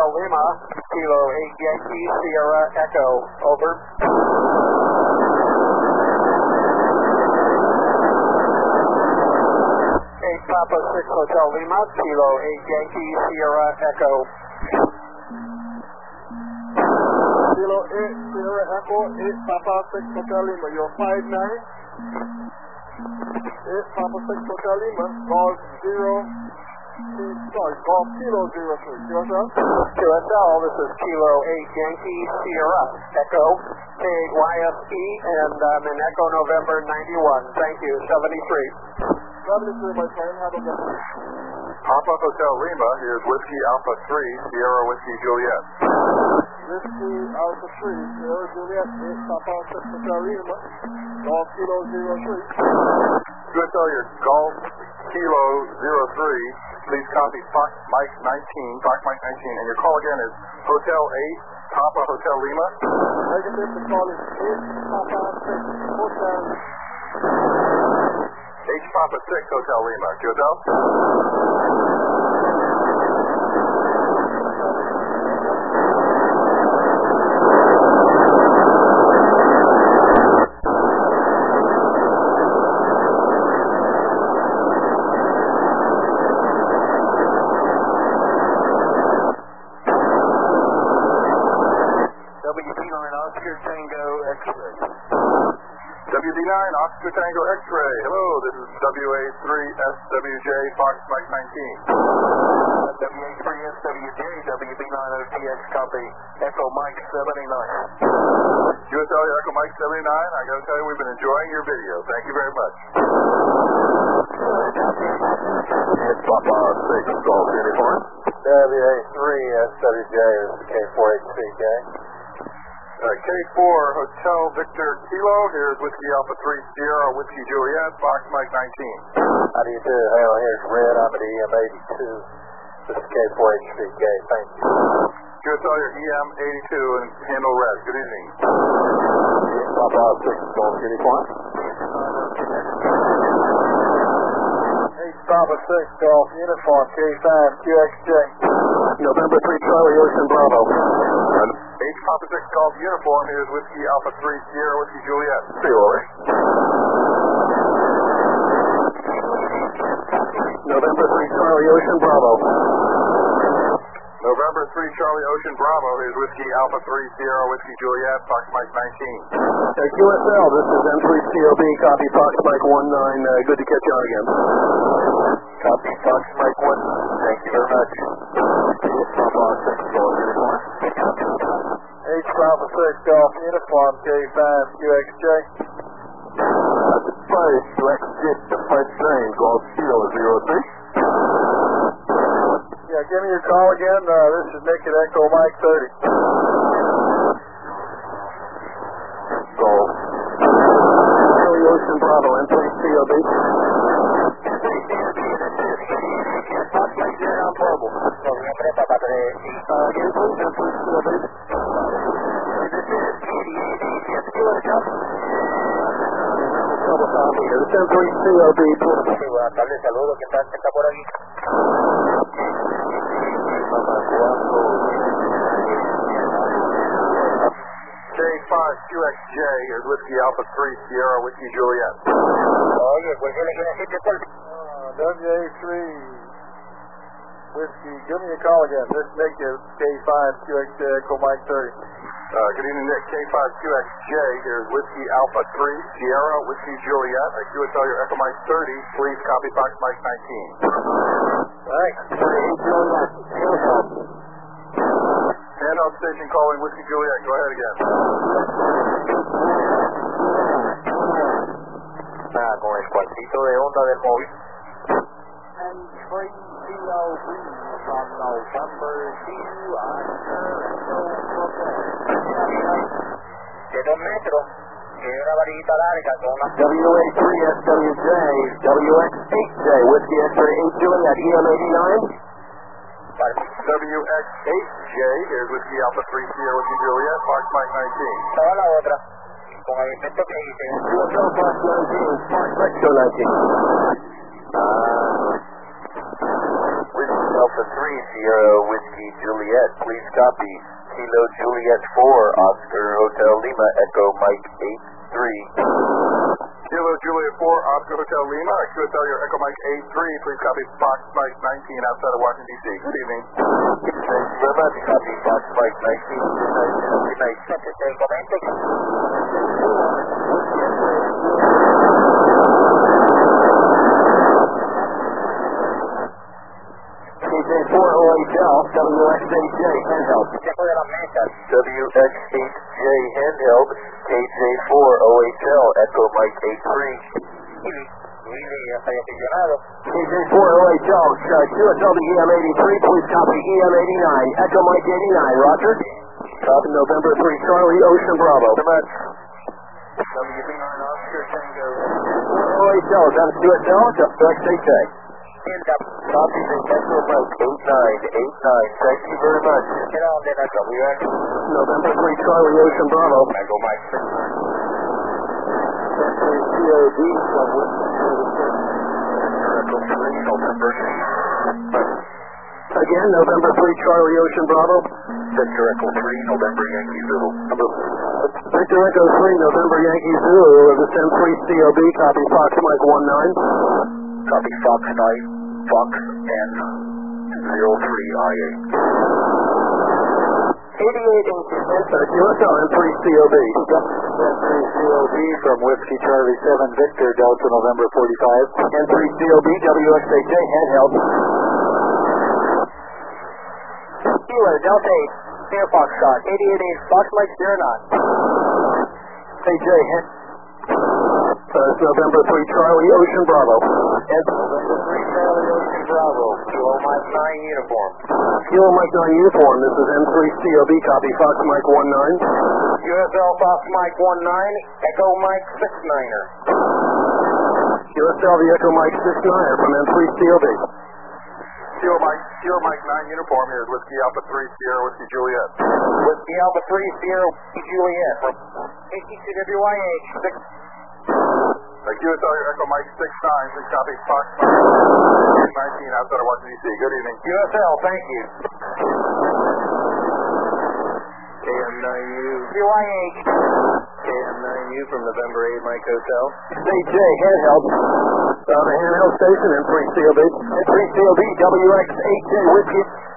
Hotel Lima, Kilo 8 Yankee Sierra Echo, over. 8 Papa 6 Hotel Lima, Kilo 8 Yankee Sierra Echo. Kilo 8 Sierra Echo, 8 Papa 6 Hotel Lima, you're 5-9. 8 Papa 6 Hotel Lima, golf Kilo 03. QSL? QSL, this is Kilo 8 Yankee Sierra Echo, KYSE, and I'm in Echo November 91. Thank you, 73. 73, my friend, have a good one. Papa Hotel Lima, here's Whiskey Alpha 3, Sierra Whiskey Juliet. Whiskey Alpha 3, Sierra Juliet, 8 Papa 6 Hotel Lima, golf Kilo 03. QSL, your Golf Kilo 03, please copy Fox Mike 19, and your call again is Hotel 8, Papa Hotel Lima. Negative, the call is 8 Papa 6 Hotel. H Papa 6 Hotel Lima, QSL. WD9 Oscar Tango X-Ray. Hello, this is WA3SWJ Fox Mike 19. WA3SWJ, WB9OTX copy, Echo Mike 79. QSL, Echo Mike 79. I got to tell you, we've been enjoying your video. Thank you very much. It's Papa 6 Golf Uniform. WA3SWJ is the K4HCK. K4 Hotel Victor Kilo. Here's Whiskey Alpha 3 Sierra Whiskey Juliet, Fox Mike 19. How do you do? Hell, here's Red. I'm at EM82. This is K4HCK. Thank you. QSL, your EM82 and handle red. Good evening. Papa 6 Golf Uniform. Papa 6 Golf Uniform, K5 QXJ. November 3 Charlie Ocean Bravo. H Papa 6 Golf Uniform, here's Whiskey Alpha 3 Sierra Whiskey Juliet. See you, over. November 3 Charlie Ocean Bravo. November 3 Charlie Ocean Bravo, here's Whiskey Alpha 3 Sierra Whiskey Juliet, Fox Mike 19. QSL, this is M3COB, copy Fox Mike 19, good to catch you on again. Copy Fox Mike 19, thank you very much. Papa 6 Golf Uniform. H Papa 6 Golf Uniform, K5 QXJ. First, QXJ, the first train, Golf Kilo 03. Yeah, give me your call again. This is Nick at Echo Mike 30. Golf. Charlie Ocean Bravo, M3COB. Buenas tardes, saludos, ¿qué tal? ¿Qué está por aquí? K5QXJ, here's Whiskey Alpha 3 Sierra Whiskey Juliet. Oye, pues yo le quiero decir que está WA3 Whiskey, give me a call again. This is Nick at K5QXJ Echo Mike 30. Good evening, Nick. K5QXJ, here's Whiskey Alpha 3 Sierra Whiskey Juliet. At QSL, your Echo Mike 30, please copy Fox Mike 19. Thanks. Handout station calling Whiskey Juliet. Go ahead again. Nada, con el cuartito de onda del móvil. And 3 COB from November 2 Oscar Echo De 2 metros, que es una varillita larga con una... WA3SWJ, WX8J, Whiskey X-Ray 8 Juliet, EM89. WX8J, here's Whiskey Alpha 3 Sierra Whiskey Juliet, Fox Mike 19. Estaba la otra, con el efecto que hice. QSL Fox 19, Fox X 19. Whiskey Alpha Alpha 3, Sierra Whiskey Juliet. Please copy. Kilo Juliet 4, Oscar Hotel Lima, Echo Mike 83. Kilo Juliet 4, Oscar Hotel Lima, QSL, your Echo Mike 83. Please copy Fox Mike 19 outside of Washington, D.C. Good evening. Thank you very much. Copy Fox Mike 19. Good night. Center Tango 96. KJ4 OHL, WXAJ, handheld. WXAJ, handheld, KJ4 OHL, Echo Mike 83. KJ4 OHL, QSL to EM83, please copy EM89, Echo Mike 89, Roger. Copy November 3, Charlie, Ocean Bravo. WB9 Oscar Tango. OHL, is that a QSL? WXAJ. Copy the Echo Mike 8989. Thank you very much. Get on then, WX. November 3, Charlie, Ocean Bravo. Echo Mike 6. COD from Echo 3, November. Again, November 3, Charlie, Ocean Bravo. Victor Echo 3, November Yankee Zulu. Victor Echo 3, November Yankee Zulu. This M3 COB, copy Fox Mike 19. Copy Fox 9, Fox N 03IA. 88 QSL M3 COB. M3 COB from Whiskey Charlie 7 Victor Delta November 45. M3 COB, WXAJ, handheld. Kilo Delta 8, Air Foxtrot, 88 Fox Mike 09. AJ, it's November 3, Charlie, Ocean Bravo. November 3, Charlie, Ocean Bravo, Kilo Mike 9 uniform. Kilo Mike 9 uniform, this is M3 COB, copy Fox Mike 19. QSL Fox Mike 19, Echo Mike 69er. QSL, the Echo Mike 69er from M3 COB. Kilo Mike 9 uniform here is Whiskey Alpha 3, Sierra Whiskey Juliet. Whiskey Alpha 3, Sierra Whiskey Juliet. ATCWYH 6. QSL, your Echo Mike 69. Please copy Fox Mike 19 outside of Washington, D.C. Good evening. QSL, thank you. KM9U. WYH. KM9U from November 8, Mike Hotel. AJ, handheld. The handheld station, M3 COB. M3 COB, WX8J, Whiskey,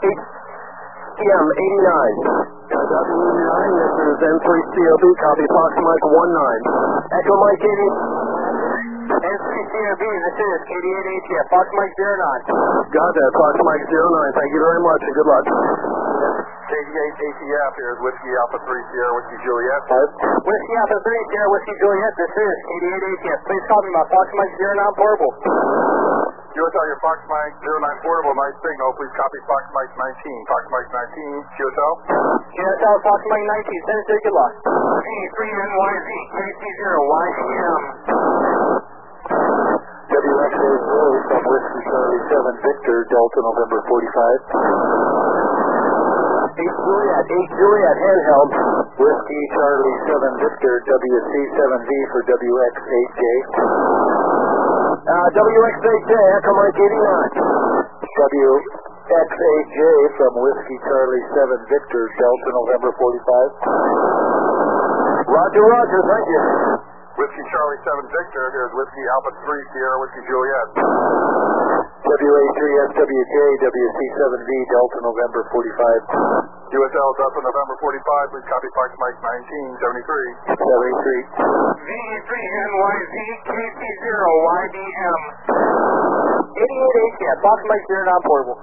EM89. W89, this is M3 COB, copy Fox Mike 19. Echo Mike 80. M3 COB, this is 88 ATF, Fox Mike 09. Got that, Fox Mike 09. Thank you very much and good luck. KD8 ATF here is Whiskey Alpha 3, Sierra Whiskey Juliet. Whiskey Alpha 3, Sierra Whiskey Juliet, this is 88 ATF. Please call me my Fox Mike 09 portable. QSL, your Fox Mike 09 portable, nice signal. Please copy Fox Mike 19. Fox Mike 19, QSL. QSL, Fox Mike 19, send it to good luck. P3NYZ, KC0YCM. WXAJ from Whiskey Charlie 7 Victor Delta November 45. 8 Juliet, handheld. Whiskey Charlie 7 Victor WC7V for WX8J. WX8J, Echo Mike 89. WX8J from Whiskey Charlie 7 Victor Delta November 45. Roger, thank you. Whiskey Charlie 7 Victor, here's Whiskey Alpha 3, Sierra Whiskey Juliet. WA3SWJ WC7V Delta November 45. QSL Delta November 45, please copy Fox Mike 19, 73. 73. VE3NYZ, KC0YDM. 88 ATF, Fox Mike 09 portable.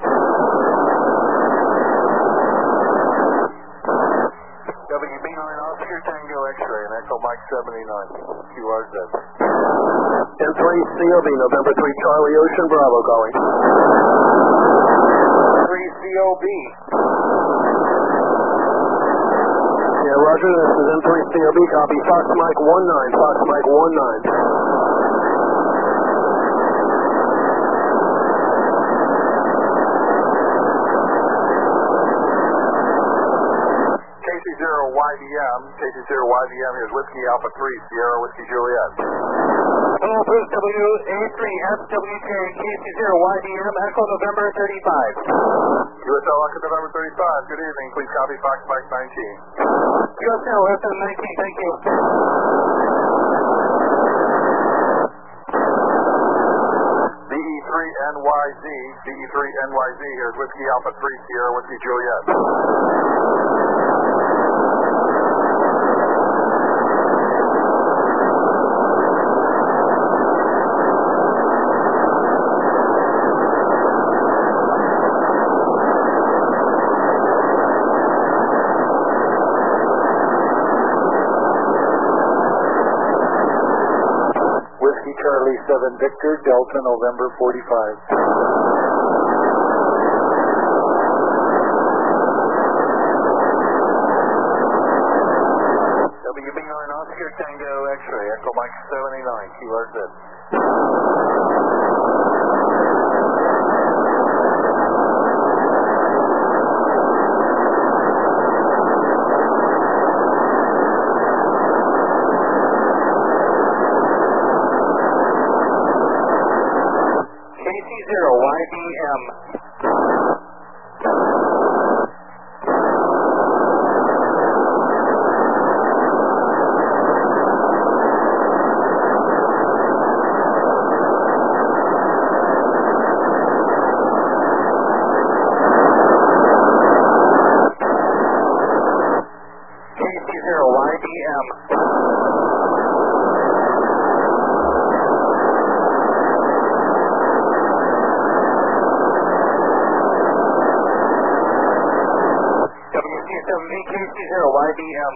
WB9 Oscar Tango X-ray and Echo Mike 79. QRZ. M3 COB, November 3, Charlie, Ocean Bravo calling. 3 COB. Yeah, Roger, this is M3 COB, copy Fox Mike 19, Fox Mike 19. KC0YDM, here's Whiskey Alpha 3, Sierra Whiskey Juliet. Apollo Boost WA3 FWJ KC0YDM Echo November 35. USL Echo November 35, good evening. Please copy Fox Mike 19. USL FM 19, thank you. BE3NYZ, here's Whiskey Alpha 3 Sierra Whiskey Juliet. Whiskey Charlie 7 Victor, Delta November 45. WB9 Oscar Tango X-ray, Echo Mike 79, QRZ. KC0YDM. KC0YDM.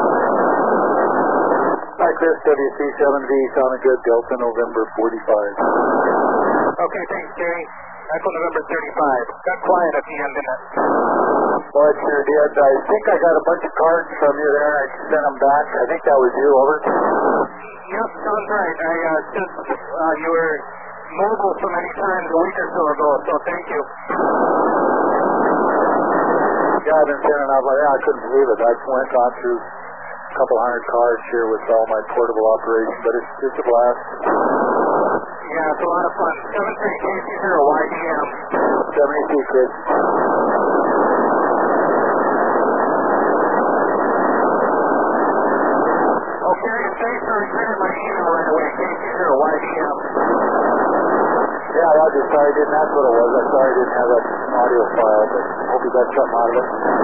Hi Chris, WC7V, sounding good, Delta November 45. Okay, thanks, Jerry. Echo November 35. Got quiet at the end, didn't it? Well, it sure did. I think I got a bunch of cards from you there. I sent them back. I think that was you, over. Yep, sounds right. You were mobile so many times a week or so ago, so thank you. Yeah, I've been sending out like that. I couldn't believe it. I went on through a couple hundred cards here with all my portable operation, but it's just a blast. Yeah, it's a lot of fun. 73KC0YDM. 72, Chris. Okay, thanks for returning my email right away, KC0YDM. Yeah, I just sorry I didn't. That's what it was. I sorry I didn't have that audio file, but hope you got something out of it.